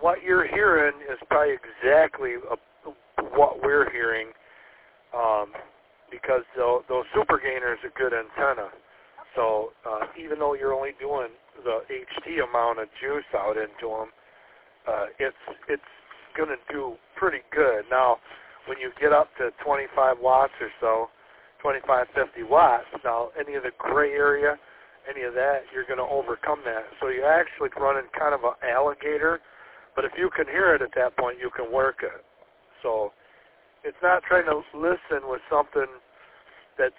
what you're hearing is probably exactly what we're hearing, because those super gainers are good antenna. So even though you're only doing the HT amount of juice out into them, it's going to do pretty good. Now, when you get up to 25 watts or so, 25, 50 watts, now any of the gray area, any of that, you're going to overcome that. So you're actually running kind of an alligator, but if you can hear it at that point, you can work it. So it's not trying to listen with something that's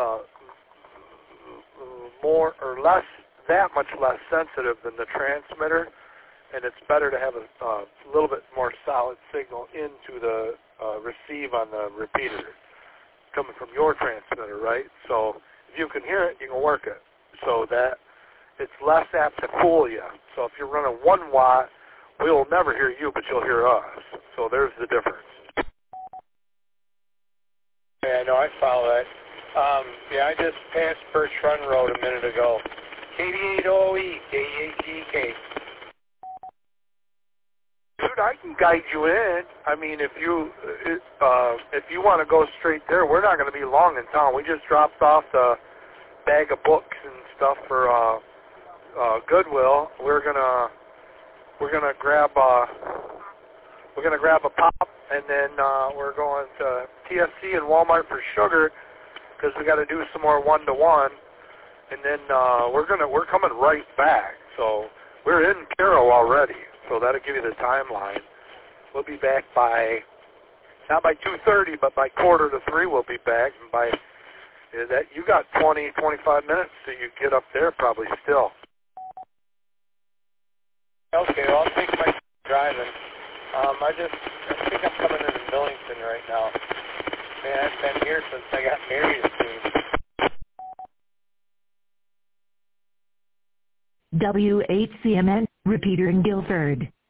more or less, that much less sensitive than the transmitter, and it's better to have a little bit more solid signal into the receive on the repeater coming from your transmitter, right? So if you can hear it, you can work it. So that it's less apt to fool you. So if you're running 1 watt, we'll never hear you, but you'll hear us. So there's the difference. Yeah, no, I follow that. Yeah, I just passed Birch Run Road a minute ago. KD8OE, KEAGK. Dude, I can guide you in. I mean, if you want to go straight there, we're not going to be long in town. We just dropped off the bag of books and stuff for Goodwill. We're gonna grab a pop, and then we're going to TSC and Walmart for sugar because we got to do some more 1-to-1, and then we're coming right back. So we're in Carroll already. So that'll give you the timeline. We'll be back not by 2:30, but by 2:45 we'll be back. And by that, you got 20, 25 minutes so you get up there probably still. Okay, well, I'll take my driving. I think I'm coming into Millington right now. Man, I've been here since I got married in June. WHCMN, repeater in Guilford.